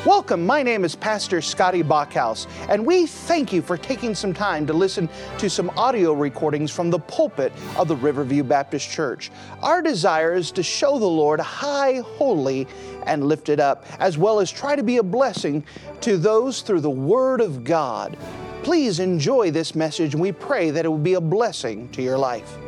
Welcome, my name is Pastor Scotty Bachhaus, and we thank you for taking some time to listen to some audio recordings from the pulpit of the Riverview Baptist Church. Our desire is to show the Lord high, holy, and lifted up, as well as try to be a blessing to those through the Word of God. Please enjoy this message, and we pray that it will be a blessing to your life.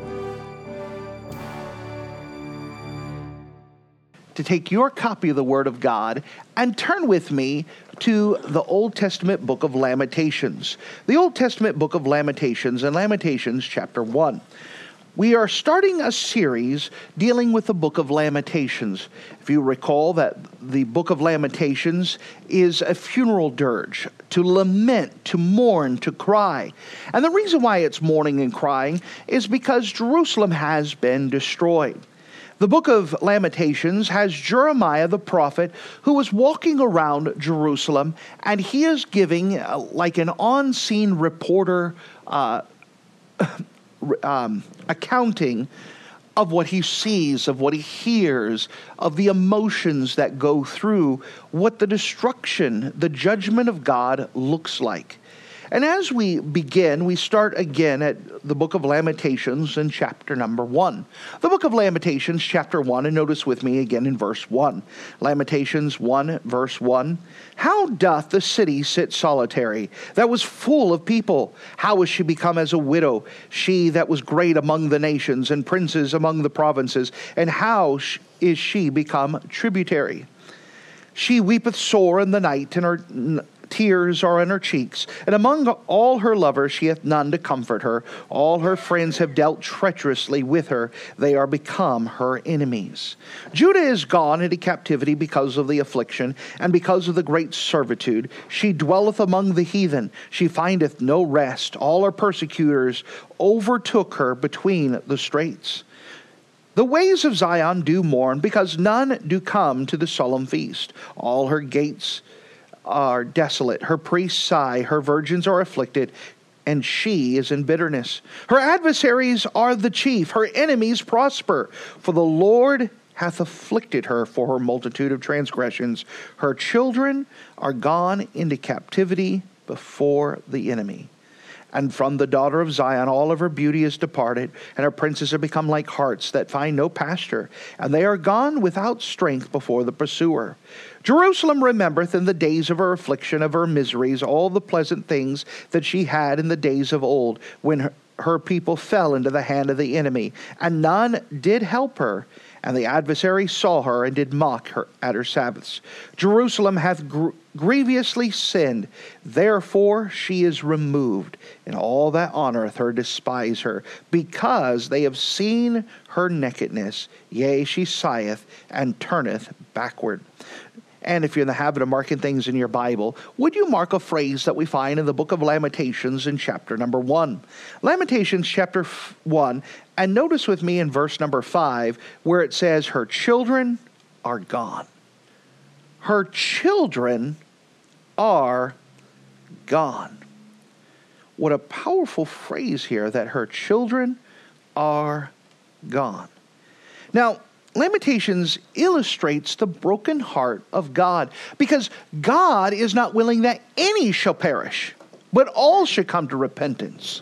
To take your copy of the Word of God and turn with me to the Old Testament book of Lamentations. The Old Testament book of Lamentations and Lamentations chapter 1. We are starting a series dealing with the book of Lamentations. If you recall that the book of Lamentations is a funeral dirge, to lament, to mourn, to cry. And the reason why it's mourning and crying is because Jerusalem has been destroyed. The book of Lamentations has Jeremiah the prophet who was walking around Jerusalem, and he is giving like an on-scene reporter accounting of what he sees, of what he hears, of the emotions that go through what the destruction, the judgment of God looks like. And as we begin, we start again at the book of Lamentations in chapter number 1. The book of Lamentations, chapter 1, and notice with me again in verse 1. Lamentations 1, verse 1. How doth the city sit solitary, that was full of people? How is she become as a widow, she that was great among the nations, and princes among the provinces? And how is she become tributary? She weepeth sore in the night, and her tears are in her cheeks, and among all her lovers she hath none to comfort her. All her friends have dealt treacherously with her. They are become her enemies. Judah is gone into captivity because of the affliction, and because of the great servitude. She dwelleth among the heathen. She findeth no rest. All her persecutors overtook her between the straits. The ways of Zion do mourn, because none do come to the solemn feast. All her gates are desolate. Her priests sigh. Her virgins are afflicted, and she is in bitterness. Her adversaries are the chief. Her enemies prosper. For the Lord hath afflicted her for her multitude of transgressions. Her children are gone into captivity before the enemy. And from the daughter of Zion all of her beauty is departed, and her princes are become like harts that find no pasture, and they are gone without strength before the pursuer. Jerusalem remembereth in the days of her affliction, of her miseries, all the pleasant things that she had in the days of old, when her people fell into the hand of the enemy, and none did help her. And the adversary saw her and did mock her at her Sabbaths. Jerusalem hath grievously sinned, therefore she is removed, and all that honoreth her despise her, because they have seen her nakedness. Yea, she sigheth and turneth backward. And if you're in the habit of marking things in your Bible, would you mark a phrase that we find in the book of Lamentations in chapter number 1? Lamentations chapter 1, and notice with me in verse number 5, where it says, her children are gone. Her children are gone. What a powerful phrase here, that her children are gone. Now, Lamentations illustrates the broken heart of God, because God is not willing that any shall perish, but all should come to repentance.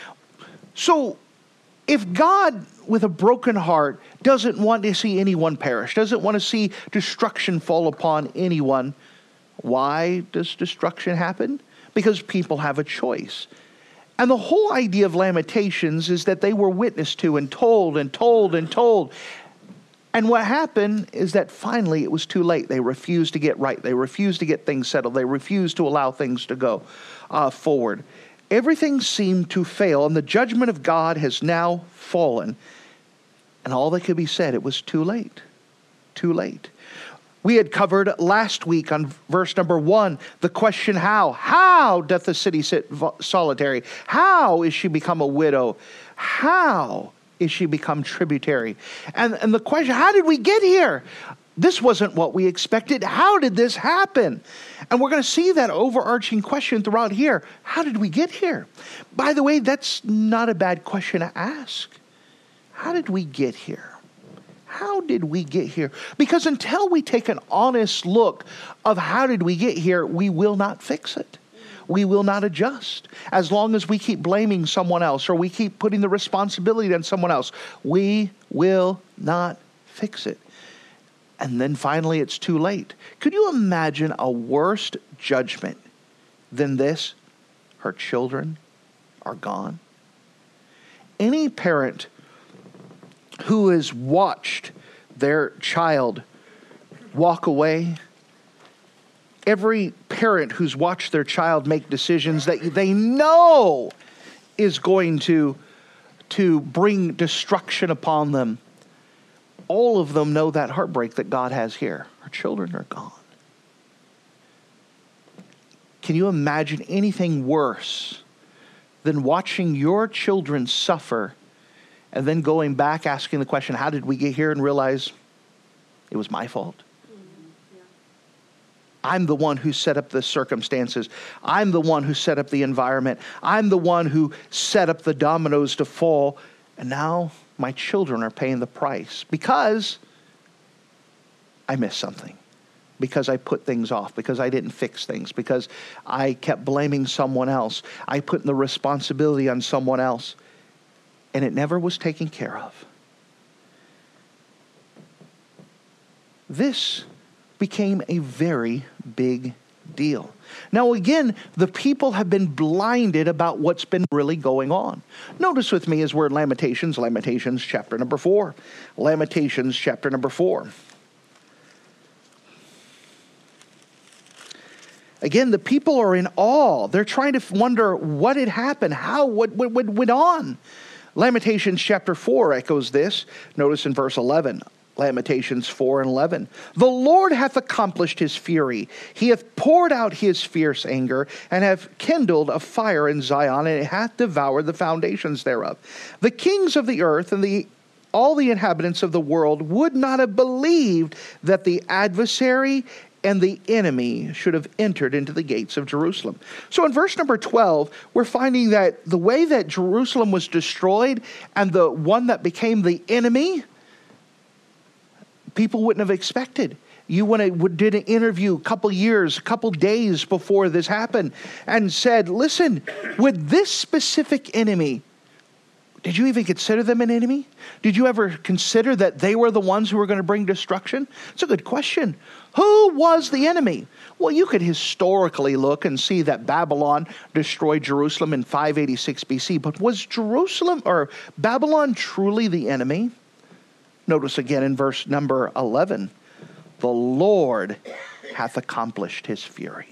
So, if God, with a broken heart, doesn't want to see anyone perish, doesn't want to see destruction fall upon anyone, why does destruction happen? Because people have a choice. And the whole idea of Lamentations is that they were witnessed to and told and told and told. And what happened is that finally it was too late. They refused to get right. They refused to get things settled. They refused to allow things to go forward. Everything seemed to fail, and the judgment of God has now fallen. And all that could be said, it was too late. Too late. We had covered last week on verse number 1, the question how. How doth the city sit solitary? How is she become a widow? How is she become tributary? And the question, how did we get here? This wasn't what we expected. How did this happen? And we're going to see that overarching question throughout here. How did we get here? By the way, that's not a bad question to ask. How did we get here? how did we get here? Because until we take an honest look of how did we get here, we will not fix it. We will not adjust. As long as we keep blaming someone else or we keep putting the responsibility on someone else, we will not fix it. And then finally, it's too late. Could you imagine a worse judgment than this? Her children are gone. Any parent who has watched their child walk away, every parent who's watched their child make decisions that they know is going to bring destruction upon them, all of them know that heartbreak that God has here. Our children are gone. Can you imagine anything worse than watching your children suffer and then going back asking the question, how did we get here, and realize it was my fault? I'm the one who set up the circumstances. I'm the one who set up the environment. I'm the one who set up the dominoes to fall. And now my children are paying the price because I missed something, because I put things off, because I didn't fix things, because I kept blaming someone else. I put the responsibility on someone else, and it never was taken care of. This became a very big deal. Now again, the people have been blinded about what's been really going on. Notice with me as we're in Lamentations chapter number 4. Lamentations chapter number 4. Again, the people are in awe. They're trying to wonder what had happened, what went on. Lamentations chapter 4 echoes this. Notice in verse 11. Lamentations 4 and 11. The Lord hath accomplished his fury. He hath poured out his fierce anger, and hath kindled a fire in Zion, and it hath devoured the foundations thereof. The kings of the earth and all the inhabitants of the world would not have believed that the adversary and the enemy should have entered into the gates of Jerusalem. So in verse number 12, we're finding that the way that Jerusalem was destroyed and the one that became the enemy, people wouldn't have expected. You did an interview a couple days before this happened and said, listen, with this specific enemy, did you even consider them an enemy? Did you ever consider that they were the ones who were going to bring destruction? It's a good question. Who was the enemy? Well, you could historically look and see that Babylon destroyed Jerusalem in 586 BC, but was Babylon truly the enemy? Notice again in verse number 11, the Lord hath accomplished his fury.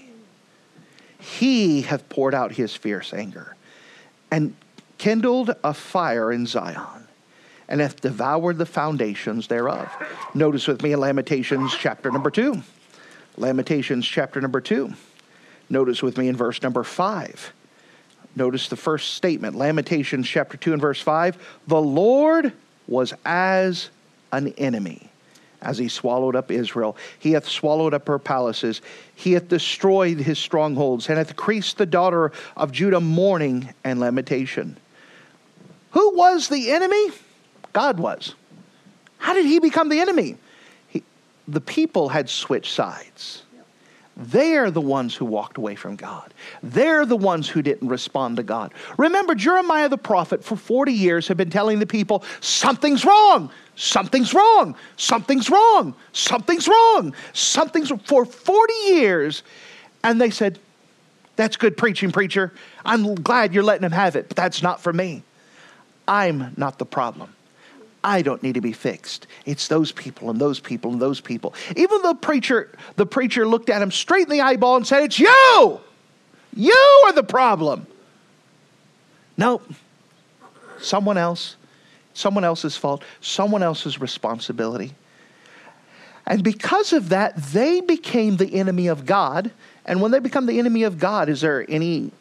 He hath poured out his fierce anger, and kindled a fire in Zion, and hath devoured the foundations thereof. Notice with me in Lamentations chapter number 2. Lamentations chapter number 2. Notice with me in verse number 5. Notice the first statement. Lamentations chapter 2 and verse 5. The Lord was as an enemy, as he swallowed up Israel. He hath swallowed up her palaces. He hath destroyed his strongholds, and hath increased the daughter of Judah mourning and lamentation. Who was the enemy? God was. How did he become the enemy? The people had switched sides. They're the ones who walked away from God. They're the ones who didn't respond to God. Remember, Jeremiah the prophet for 40 years had been telling the people, something's wrong. Something's wrong. Something's wrong. Something's wrong. Something's wrong. For 40 years. And they said, that's good preaching, preacher. I'm glad you're letting him have it, but that's not for me. I'm not the problem. I don't need to be fixed. It's those people and those people and those people. Even the preacher looked at him straight in the eyeball and said, it's you! You are the problem. Nope. Someone else. Someone else's fault. Someone else's responsibility. And because of that, they became the enemy of God. And when they become the enemy of God, is there any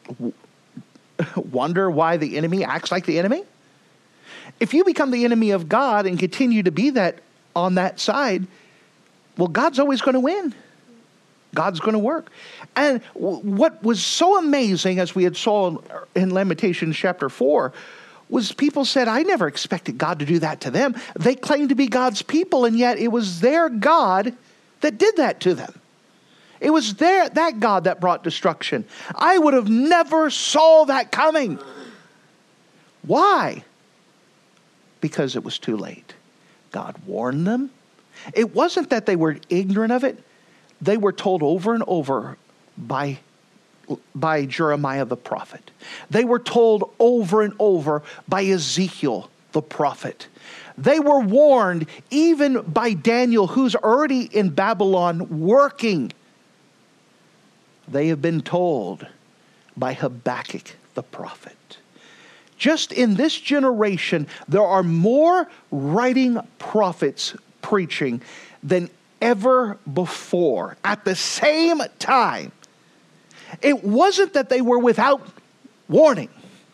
wonder why the enemy acts like the enemy? If you become the enemy of God and continue to be that on that side, well, God's always going to win. God's going to work. And what was so amazing, as we had saw in Lamentations chapter 4, was people said, I never expected God to do that to them. They claimed to be God's people, and yet it was their God that did that to them. It was that God that brought destruction. I would have never saw that coming. Why? Because it was too late. God warned them. It wasn't that they were ignorant of it. They were told over and over by Jeremiah the prophet. They were told over and over by Ezekiel the prophet. They were warned even by Daniel, who's already in Babylon working. They have been told by Habakkuk the prophet. Just in this generation, there are more writing prophets preaching than ever before at the same time. It wasn't that they were without warning,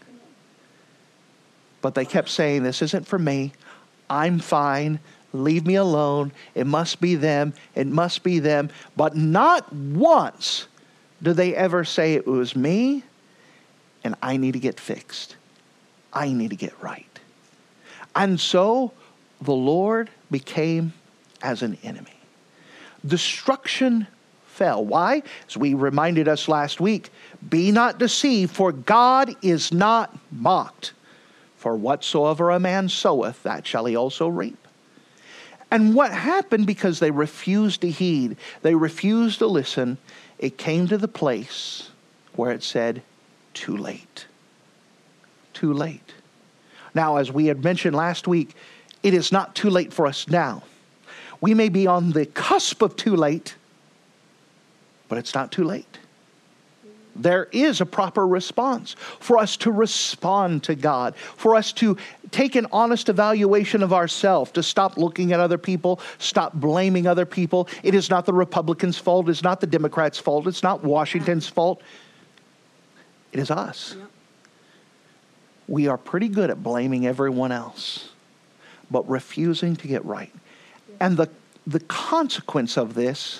but they kept saying, this isn't for me. I'm fine. Leave me alone. It must be them. It must be them. But not once do they ever say it was me and I need to get fixed. I need to get right. And so the Lord became as an enemy. Destruction fell. Why? As we reminded us last week, be not deceived, for God is not mocked. For whatsoever a man soweth, that shall he also reap. And what happened, because they refused to heed, they refused to listen, it came to the place where it said, too late. Too late. Now, as we had mentioned last week, it is not too late for us now. We may be on the cusp of too late, but it's not too late. There is a proper response for us to respond to God, for us to take an honest evaluation of ourselves, to stop looking at other people, stop blaming other people. It is not the Republicans' fault. It's not the Democrats' fault. It's not Washington's fault. It is us. Yep. We are pretty good at blaming everyone else, but refusing to get right. And the consequence of this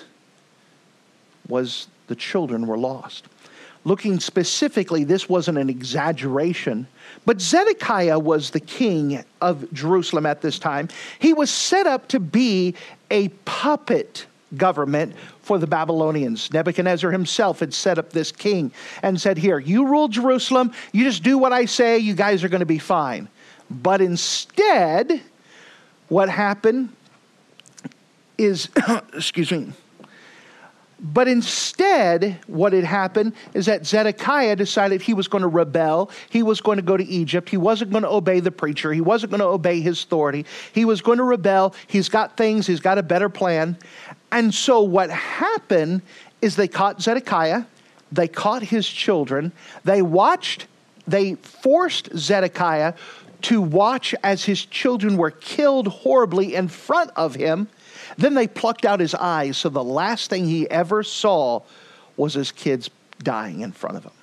was the children were lost. Looking specifically, this wasn't an exaggeration, but Zedekiah was the king of Jerusalem at this time. He was set up to be a puppet government for the Babylonians. Nebuchadnezzar himself had set up this king and said, here, you rule Jerusalem. You just do what I say. You guys are going to be fine. But instead, what happened is, excuse me, but instead, what had happened is that Zedekiah decided he was going to rebel. He was going to go to Egypt. He wasn't going to obey the preacher. He wasn't going to obey his authority. He was going to rebel. He's got things. He's got a better plan. And so what happened is they caught Zedekiah. They caught his children. They forced Zedekiah to watch as his children were killed horribly in front of him. Then they plucked out his eyes, so the last thing he ever saw was his kids dying in front of him.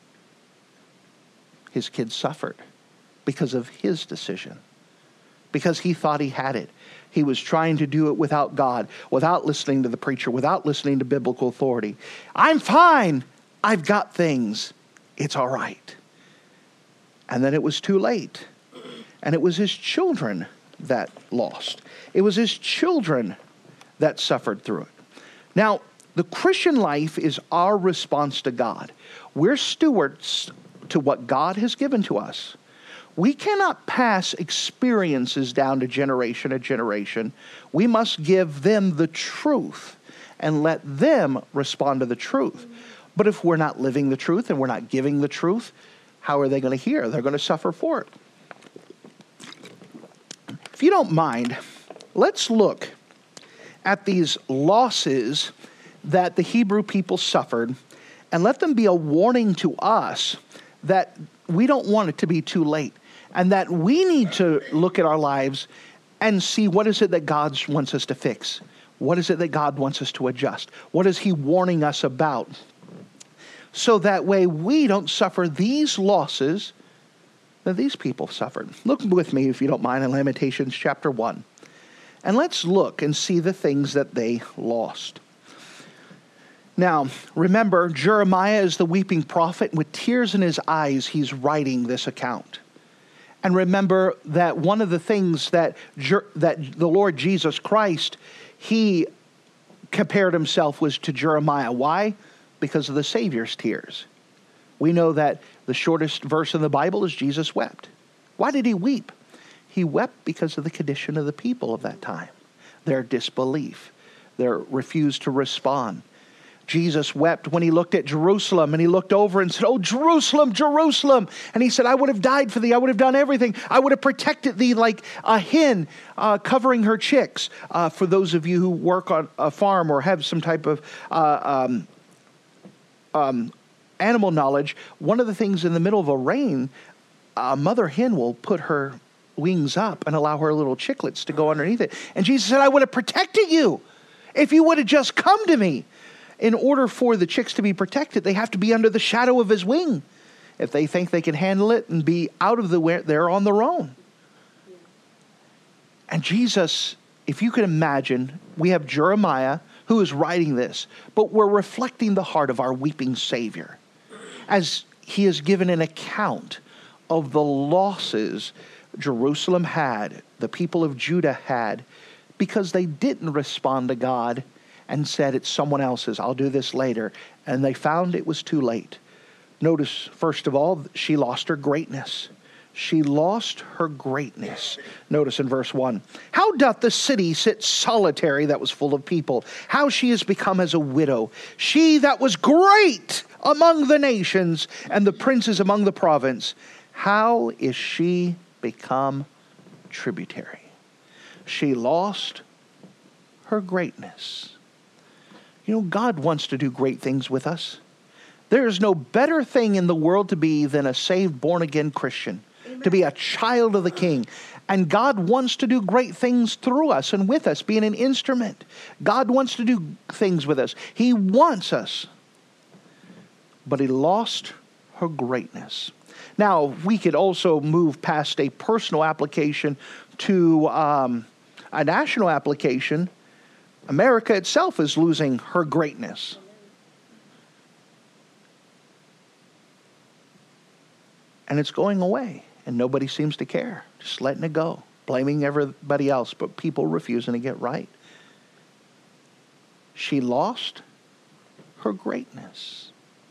His kids suffered because of his decision, because he thought he had it. He was trying to do it without God, without listening to the preacher, without listening to biblical authority. I'm fine. I've got things. It's all right. And then it was too late. And it was his children that lost. It was his children that suffered through it. Now, the Christian life is our response to God. We're stewards to what God has given to us. We cannot pass experiences down to generation. We must give them the truth and let them respond to the truth. But if we're not living the truth and we're not giving the truth, how are they going to hear? They're going to suffer for it. If you don't mind, let's look at these losses that the Hebrew people suffered and let them be a warning to us that we don't want it to be too late and that we need to look at our lives and see what is it that God wants us to fix. What is it that God wants us to adjust? What is he warning us about? So that way we don't suffer these losses that these people suffered. Look with me, if you don't mind, in Lamentations chapter 1. And let's look and see the things that they lost. Now, remember, Jeremiah is the weeping prophet. With tears in his eyes, he's writing this account. And remember that one of the things that the Lord Jesus Christ, he compared himself was to Jeremiah. Why? Because of the Savior's tears. We know that the shortest verse in the Bible is Jesus wept. Why did he weep? He wept because of the condition of the people of that time. Their disbelief. Their refuse to respond. Jesus wept when he looked at Jerusalem, and he looked over and said, "Oh, Jerusalem, Jerusalem." And he said, "I would have died for thee. I would have done everything. I would have protected thee like a hen covering her chicks." For those of you who work on a farm or have some type of animal knowledge, one of the things in the middle of a rain, a mother hen will put her wings up and allow her little chicklets to go underneath it. And Jesus said, "I would have protected you if you would have just come to me." In order for the chicks to be protected, they have to be under the shadow of his wing. If they think they can handle it and be out of the way, they're on their own. Yeah. And Jesus, if you can imagine, we have Jeremiah who is writing this, but we're reflecting the heart of our weeping Savior as he has given an account of the losses Jerusalem had, the people of Judah had, because they didn't respond to God and said, "It's someone else's. I'll do this later." And they found it was too late. Notice, first of all, she lost her greatness. She lost her greatness. Notice in verse 1, "How doth the city sit solitary that was full of people? How she is become as a widow. She that was great among the nations and the princes among the province. How is she become tributary?" She lost her greatness. You know, God wants to do great things with us. There is no better thing in the world to be than a saved, born-again Christian. Amen. To be a child of the King. And God wants to do great things through us and with us, being an instrument. God wants to do things with us. He wants us. But he lost her greatness. Now, we could also move past a personal application to a national application. America itself is losing her greatness. And it's going away. And nobody seems to care. Just letting it go. Blaming everybody else. But people refusing to get right. She lost her greatness.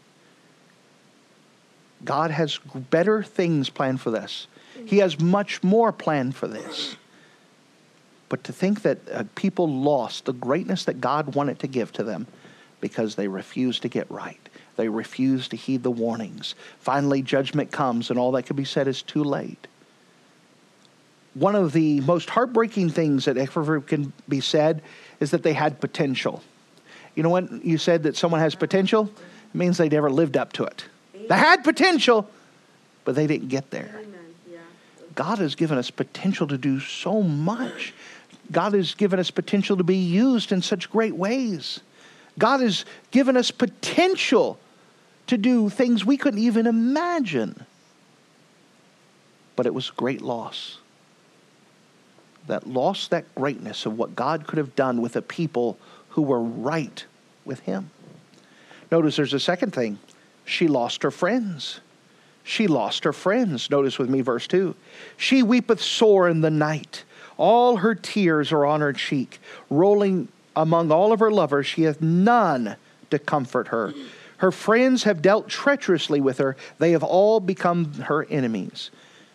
God has better things planned for this. He has much more planned for this. But to think that people lost the greatness that God wanted to give to them because they refused to get right. They refused to heed the warnings. Finally, judgment comes, and all that can be said is too late. One of the most heartbreaking things that ever can be said is that they had potential. You know when you said that someone has potential? It means they never lived up to it. They had potential, but they didn't get there. God has given us potential to do so much. God has given us potential to be used in such great ways. God has given us potential to do things we couldn't even imagine. But it was a great loss. That lost that greatness of what God could have done with a people who were right with him. Notice there's a second thing. She lost her friends. She lost her friends. Notice with me verse 2. "She weepeth sore in the night. All her tears are on her cheek. Rolling among all of her lovers, she hath none to comfort her. Her friends have dealt treacherously with her. They have all become her enemies."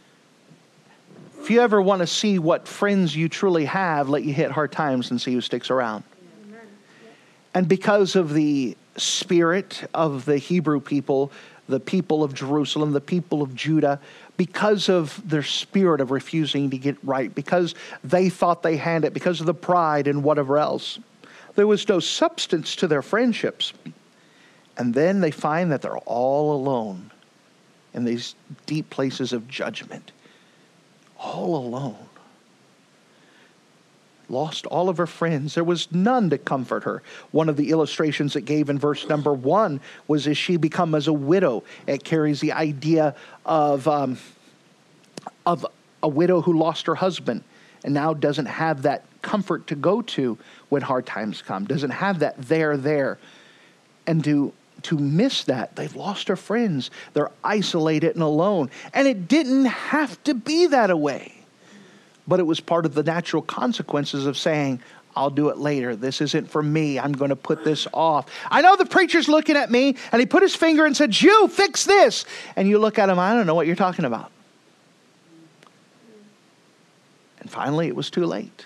If you ever want to see what friends you truly have, let you hit hard times and see who sticks around. Amen. And because of the spirit of the Hebrew people, the people of Jerusalem, the people of Judah, because of their spirit of refusing to get right, because they thought they had it, because of the pride and whatever else, there was no substance to their friendships. And then they find that they're all alone in these deep places of judgment. All alone. Lost all of her friends. There was none to comfort her. One of the illustrations it gave in verse number 1 was, "Is she become as a widow?" It carries the idea of a widow who lost her husband and now doesn't have that comfort to go to when hard times come. Doesn't have that there. And to to miss that. They've lost their friends. They're isolated and alone. And it didn't have to be that way. But it was part of the natural consequences of saying, I'll do it later. This isn't for me. I'm going to put this off. I know the preacher's looking at me, and he put his finger and said, you, fix this. And you look at him, I don't know what you're talking about. And finally, it was too late.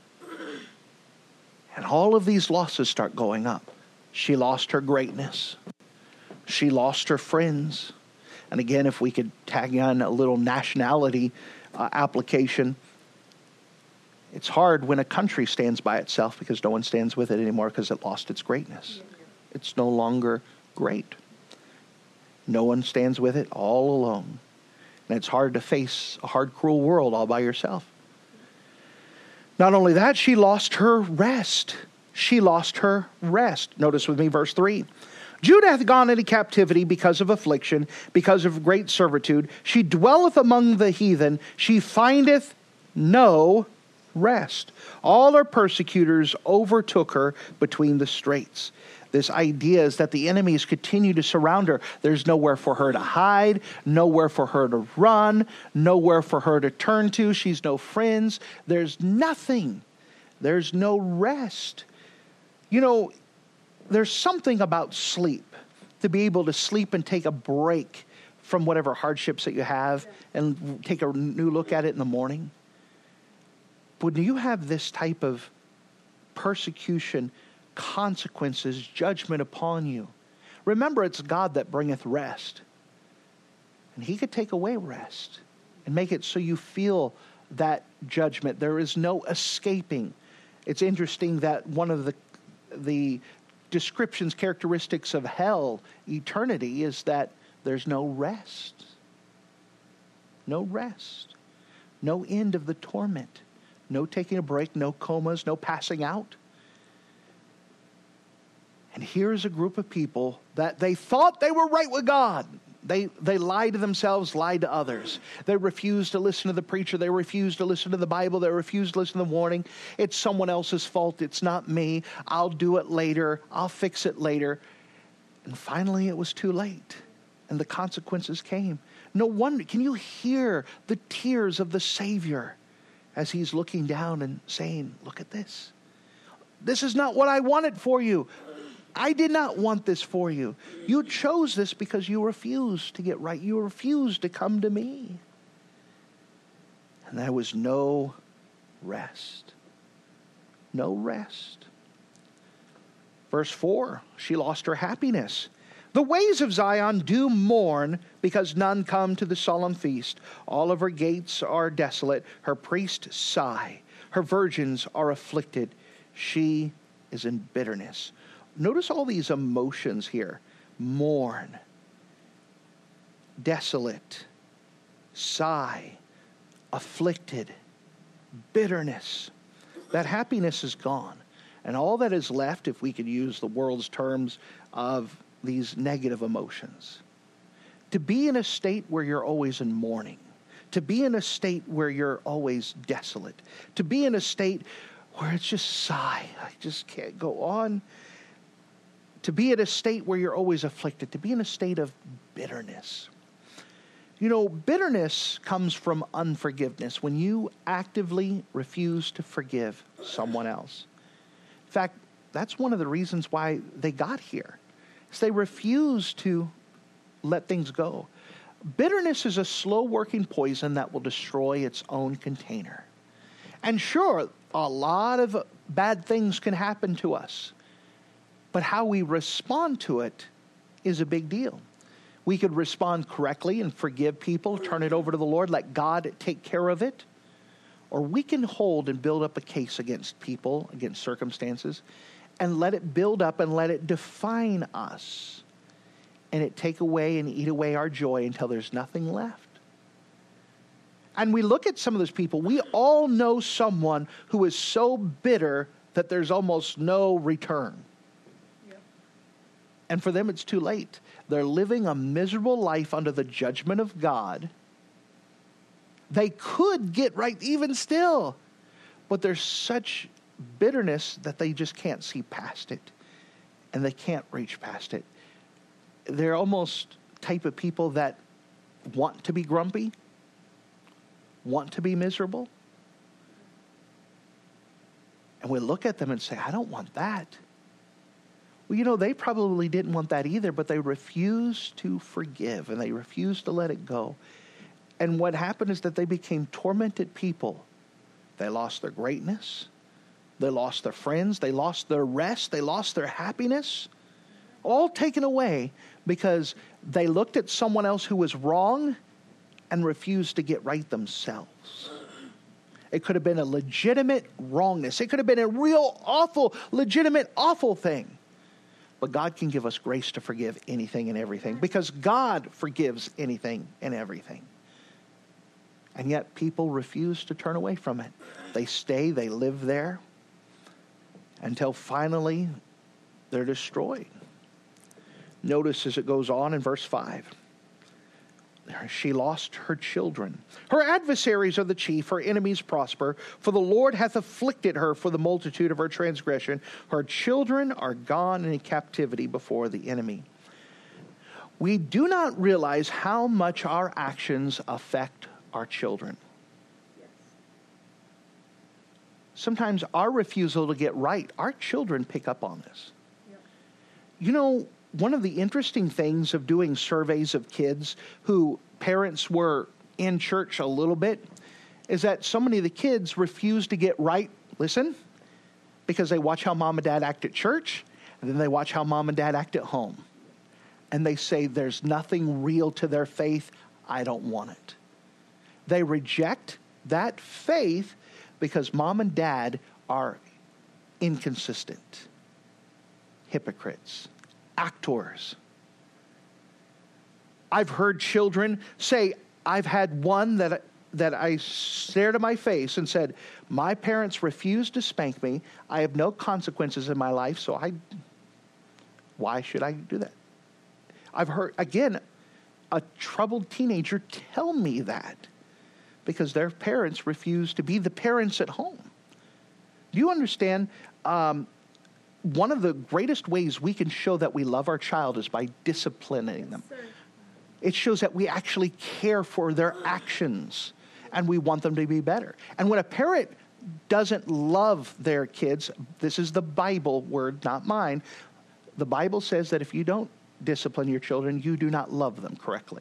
And all of these losses start going up. She lost her greatness. She lost her friends. And again, if we could tag on a little nationality application, it's hard when a country stands by itself because no one stands with it anymore because it lost its greatness. It's no longer great. No one stands with it, all alone. And it's hard to face a hard, cruel world all by yourself. Not only that, she lost her rest. She lost her rest. Notice with me verse 3. Judah hath gone into captivity because of affliction, because of great servitude. She dwelleth among the heathen. She findeth no rest. All her persecutors overtook her between the straits. This idea is that the enemies continue to surround her. There's nowhere for her to hide, nowhere for her to run, nowhere for her to turn to. She's no friends. There's nothing. There's no rest. You know, there's something about sleep, to be able to sleep and take a break from whatever hardships that you have and take a new look at it in the morning. When you have this type of persecution, consequences, judgment upon you, remember it's God that bringeth rest. And he could take away rest and make it so you feel that judgment. There is no escaping. It's interesting that one of the descriptions, characteristics of hell, eternity, is that there's no rest. No rest. No end of the torment. No taking a break, no comas, no passing out. And here's a group of people that they thought they were right with God. They lied to themselves, lied to others. They refused to listen to the preacher. They refused to listen to the Bible. They refused to listen to the warning. It's someone else's fault. It's not me. I'll do it later. I'll fix it later. And finally, it was too late. And the consequences came. No wonder. Can you hear the tears of the Savior as he's looking down and saying, look at this. This is not what I wanted for you. I did not want this for you. You chose this because you refused to get right. You refused to come to me. And there was no rest. No rest. Verse 4, she lost her happiness. The ways of Zion do mourn because none come to the solemn feast. All of her gates are desolate. Her priests sigh. Her virgins are afflicted. She is in bitterness. Notice all these emotions here. Mourn, desolate, sigh, afflicted, bitterness. That happiness is gone. And all that is left, if we could use the world's terms of these negative emotions, to be in a state where you're always in mourning, to be in a state where you're always desolate, to be in a state where it's just sigh, I just can't go on, to be in a state where you're always afflicted, to be in a state of bitterness. You know, bitterness comes from unforgiveness, when you actively refuse to forgive someone else. In fact, that's one of the reasons why they got here. Is they refuse to let things go. Bitterness is a slow-working poison that will destroy its own container. And sure, a lot of bad things can happen to us. But how we respond to it is a big deal. We could respond correctly and forgive people, turn it over to the Lord, let God take care of it. Or we can hold and build up a case against people, against circumstances, and let it build up and let it define us. And it take away and eat away our joy until there's nothing left. And we look at some of those people. We all know someone who is so bitter that there's almost no return. And for them, it's too late. They're living a miserable life under the judgment of God. They could get right even still. But there's such bitterness that they just can't see past it. And they can't reach past it. they're almost type of people that want to be grumpy, want to be miserable. And we look at them and say, I don't want that. Well, they probably didn't want that either, but they refused to forgive and they refused to let it go. And what happened is that they became tormented people. They lost their greatness. They lost their friends. They lost their rest. They lost their happiness. All taken away because they looked at someone else who was wrong and refused to get right themselves. It could have been a legitimate wrongness. It could have been a real awful, legitimate awful thing. But God can give us grace to forgive anything and everything because God forgives anything and everything. And yet people refuse to turn away from it. They stay, they live there until finally they're destroyed. Notice as it goes on in verse 5. She lost her children. Her adversaries are the chief, her enemies prosper, for the Lord hath afflicted her for the multitude of her transgression. Her children are gone in captivity before the enemy. We do not realize how much our actions affect our children. Yes. Sometimes our refusal to get right, our children pick up on this. Yep. One of the interesting things of doing surveys of kids who parents were in church a little bit is that so many of the kids refuse to get right, listen, because they watch how mom and dad act at church, and then they watch how mom and dad act at home. And they say, there's nothing real to their faith. I don't want it. They reject that faith because mom and dad are inconsistent, hypocrites, actors. I've heard children say, I've had one that I stared at my face and said, my parents refused to spank me. I have no consequences in my life, so why should I do that? I've heard, again, a troubled teenager tell me that because their parents refuse to be the parents at home. Do you understand? One of the greatest ways we can show that we love our child is by disciplining them. Sir. It shows that we actually care for their actions and we want them to be better. And when a parent doesn't love their kids, this is the Bible word, not mine. The Bible says that if you don't discipline your children, you do not love them correctly.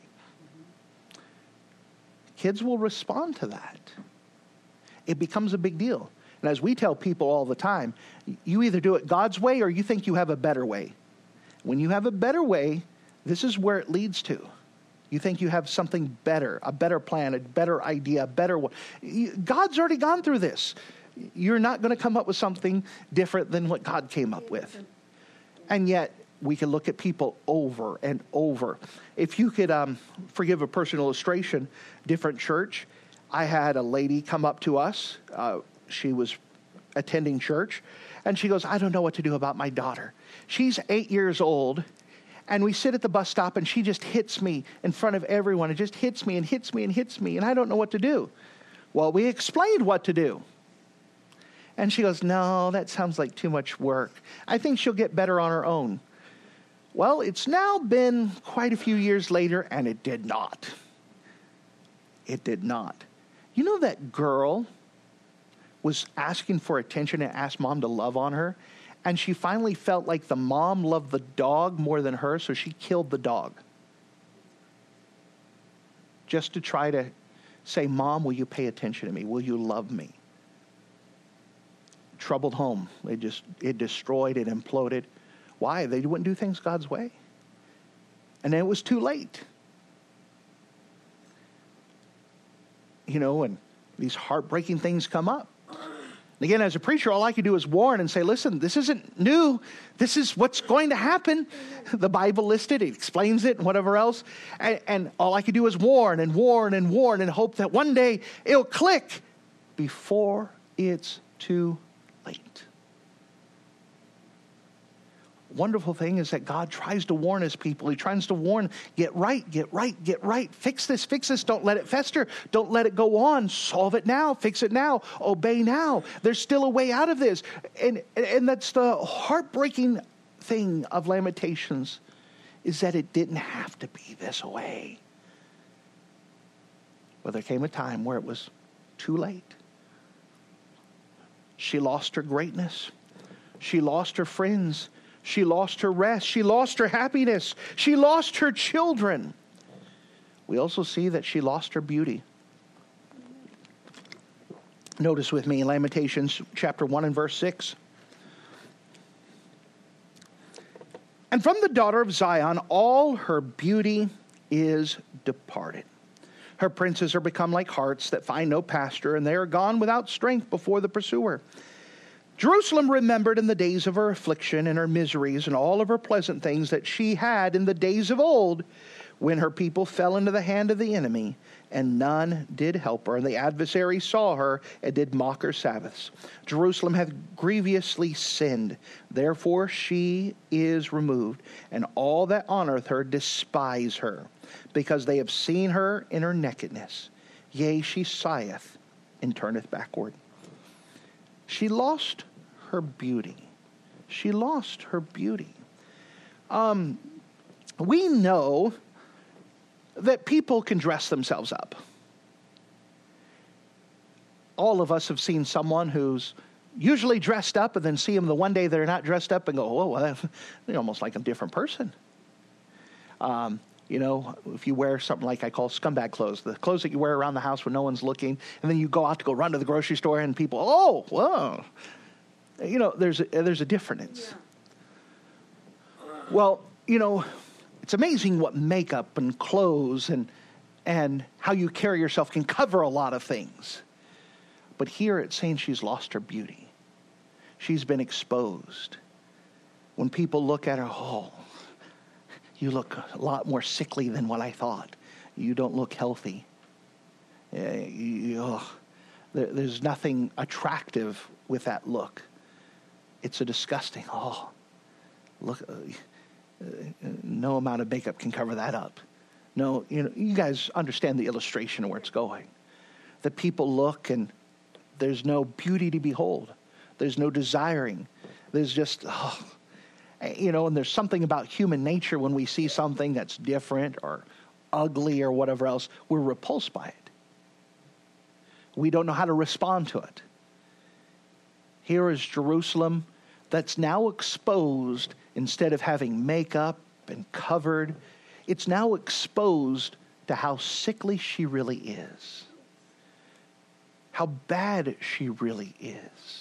Kids will respond to that. It becomes a big deal. And as we tell people all the time, you either do it God's way or you think you have a better way. When you have a better way, this is where it leads to. You think you have something better, a better plan, a better idea, a better one. God's already gone through this. You're not going to come up with something different than what God came up with. And yet, we can look at people over and over. If you could forgive a personal illustration, different church, I had a lady come up to us. She was attending church, and she goes, I don't know what to do about my daughter. She's 8 years old, and we sit at the bus stop, and she just hits me in front of everyone. It just hits me and hits me and hits me, and I don't know what to do. Well, we explained what to do. And she goes, no, that sounds like too much work. I think she'll get better on her own. Well, it's now been quite a few years later, and it did not. It did not. You know that girl was asking for attention and asked mom to love on her, and she finally felt like the mom loved the dog more than her, so she killed the dog. Just to try to say, Mom, will you pay attention to me? Will you love me? Troubled home. It destroyed, it imploded. Why? They wouldn't do things God's way. And then it was too late. And these heartbreaking things come up. And again, as a preacher, all I can do is warn and say, listen, this isn't new. This is what's going to happen. The Bible listed, it explains it and whatever else. And all I can do is warn and warn and warn and hope that one day it'll click before it's too late. Wonderful thing is that God tries to warn his people. He tries to warn, get right, get right, get right. Fix this, don't let it fester. Don't let it go on. Solve it now, fix it now, obey now. There's still a way out of this. And that's the heartbreaking thing of Lamentations, is that it didn't have to be this way. But there came a time where it was too late. She lost her greatness. She lost her friends. She lost her rest. She lost her happiness. She lost her children. We also see that she lost her beauty. Notice with me in Lamentations chapter 1 and verse 6. And from the daughter of Zion, all her beauty is departed. Her princes are become like harts that find no pasture, and they are gone without strength before the pursuer. Jerusalem remembered in the days of her affliction and her miseries and all of her pleasant things that she had in the days of old, when her people fell into the hand of the enemy, and none did help her, and the adversary saw her and did mock her Sabbaths. Jerusalem hath grievously sinned, therefore she is removed, and all that honoreth her despise her, because they have seen her in her nakedness. Yea, she sigheth and turneth backward. She lost her beauty. She lost her beauty. We know that people can dress themselves up. All of us have seen someone who's usually dressed up and then see them the one day they're not dressed up and go, "Oh, well, they're almost like a different person." If you wear something like I call scumbag clothes, the clothes that you wear around the house when no one's looking, and then you go out to go run to the grocery store and people, "Oh, whoa." There's a difference. Yeah. Well, it's amazing what makeup and clothes and how you carry yourself can cover a lot of things. But here it's saying she's lost her beauty. She's been exposed. When people look at her, "Oh, you look a lot more sickly than what I thought. You don't look healthy. There's nothing attractive with that look. It's a disgusting, look, no amount of makeup can cover that up." No, you guys understand the illustration of where it's going. That people look and there's no beauty to behold. There's no desiring. There's just, and there's something about human nature when we see something that's different or ugly or whatever else, we're repulsed by it. We don't know how to respond to it. Here is Jerusalem that's now exposed. Instead of having makeup and covered, it's now exposed to how sickly she really is. How bad she really is.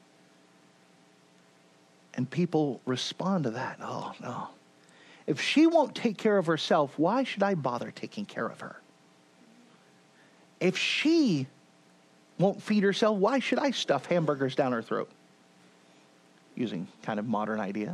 And people respond to that. "Oh, no. If she won't take care of herself, why should I bother taking care of her? If she won't feed herself, why should I stuff hamburgers down her throat?" Using kind of modern idea.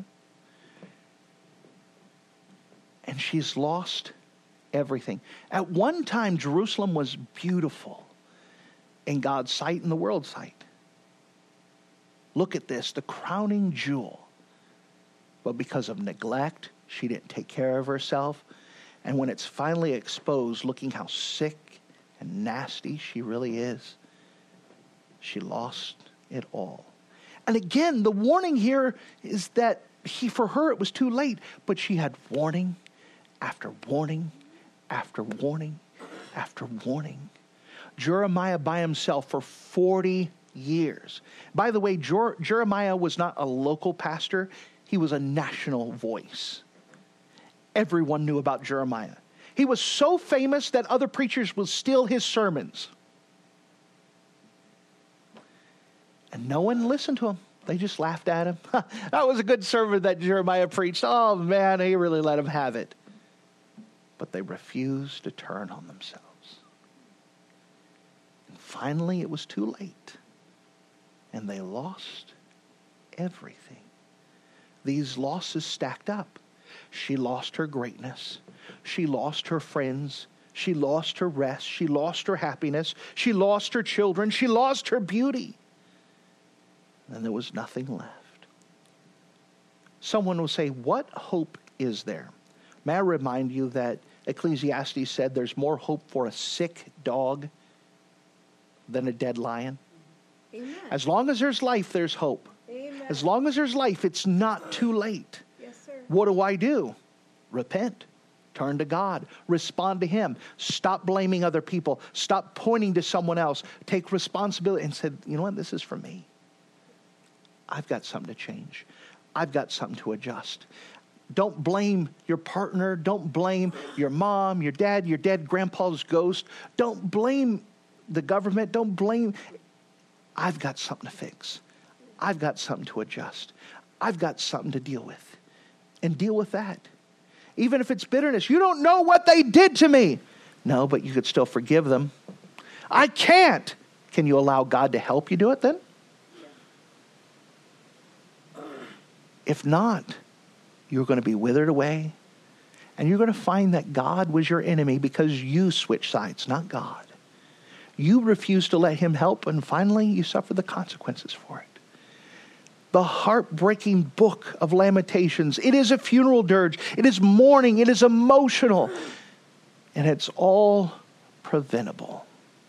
And she's lost everything. At one time, Jerusalem was beautiful in God's sight and the world's sight. Look at this, the crowning jewel. But because of neglect, she didn't take care of herself. And when it's finally exposed, looking how sick and nasty she really is, she lost it all. And again, the warning here is that for her it was too late, but she had warning after warning after warning after warning. Jeremiah by himself for 40 years. By the way, Jeremiah was not a local pastor. He was a national voice. Everyone knew about Jeremiah. He was so famous that other preachers would steal his sermons. And no one listened to him. They just laughed at him. That was a good sermon that Jeremiah preached. Oh man, he really let him have it. But they refused to turn on themselves. And finally, it was too late. And they lost everything. These losses stacked up. She lost her greatness. She lost her friends. She lost her rest. She lost her happiness. She lost her children. She lost her beauty. And there was nothing left. Someone will say, "What hope is there?" May I remind you that Ecclesiastes said there's more hope for a sick dog than a dead lion? Amen. As long as there's life, there's hope. Amen. As long as there's life, it's not too late. Yes, sir. What do? Repent. Turn to God. Respond to Him. Stop blaming other people. Stop pointing to someone else. Take responsibility and say, you know what, this is for me. I've got something to change. I've got something to adjust. Don't blame your partner. Don't blame your mom, your dead grandpa's ghost. Don't blame the government. Don't blame. I've got something to fix. I've got something to adjust. I've got something to deal with. And deal with that. Even if it's bitterness. You don't know what they did to me. No, but you could still forgive them. I can't. Can you allow God to help you do it then? If not, you're going to be withered away. And you're going to find that God was your enemy because you switched sides, not God. You refused to let Him help, and finally you suffer the consequences for it. The heartbreaking book of Lamentations. It is a funeral dirge. It is mourning. It is emotional. And it's all preventable.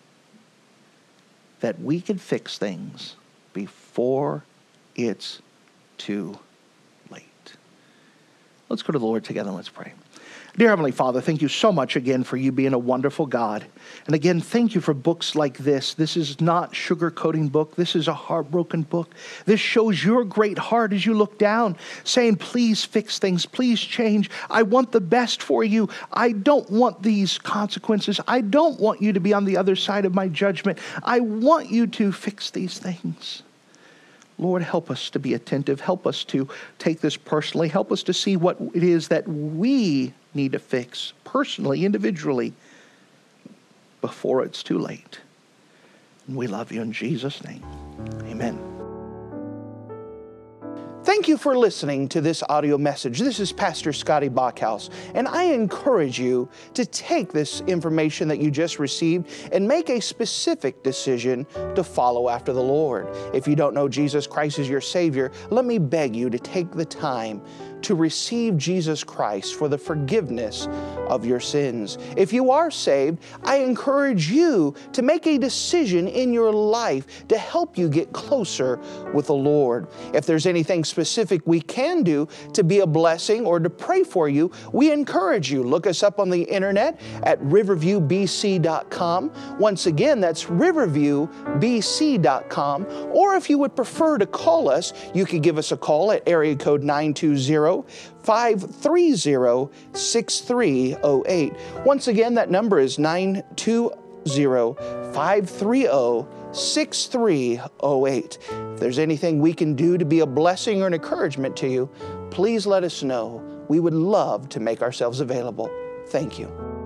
That we can fix things before it's too late. Let's go to the Lord together and let's pray. Dear Heavenly Father, thank you so much again for you being a wonderful God. And again, thank you for books like this. This is not sugarcoating book. This is a heartbroken book. This shows your great heart as you look down, saying, please fix things. Please change. I want the best for you. I don't want these consequences. I don't want you to be on the other side of my judgment. I want you to fix these things. Lord, help us to be attentive. Help us to take this personally. Help us to see what it is that we need to fix personally, individually, before it's too late. And we love you in Jesus' name. Amen. Thank you for listening to this audio message. This is Pastor Scotty Bachhaus, and I encourage you to take this information that you just received and make a specific decision to follow after the Lord. If you don't know Jesus Christ as your Savior, let me beg you to take the time to receive Jesus Christ for the forgiveness of your sins. If you are saved, I encourage you to make a decision in your life to help you get closer with the Lord. If there's anything specific we can do to be a blessing or to pray for you, we encourage you. Look us up on the internet at riverviewbc.com. Once again, that's riverviewbc.com. Or if you would prefer to call us, you can give us a call at area code 920-530-6308. Once again, that number is 920-530-6308. If there's anything we can do to be a blessing or an encouragement to you, please let us know. We would love to make ourselves available. Thank you.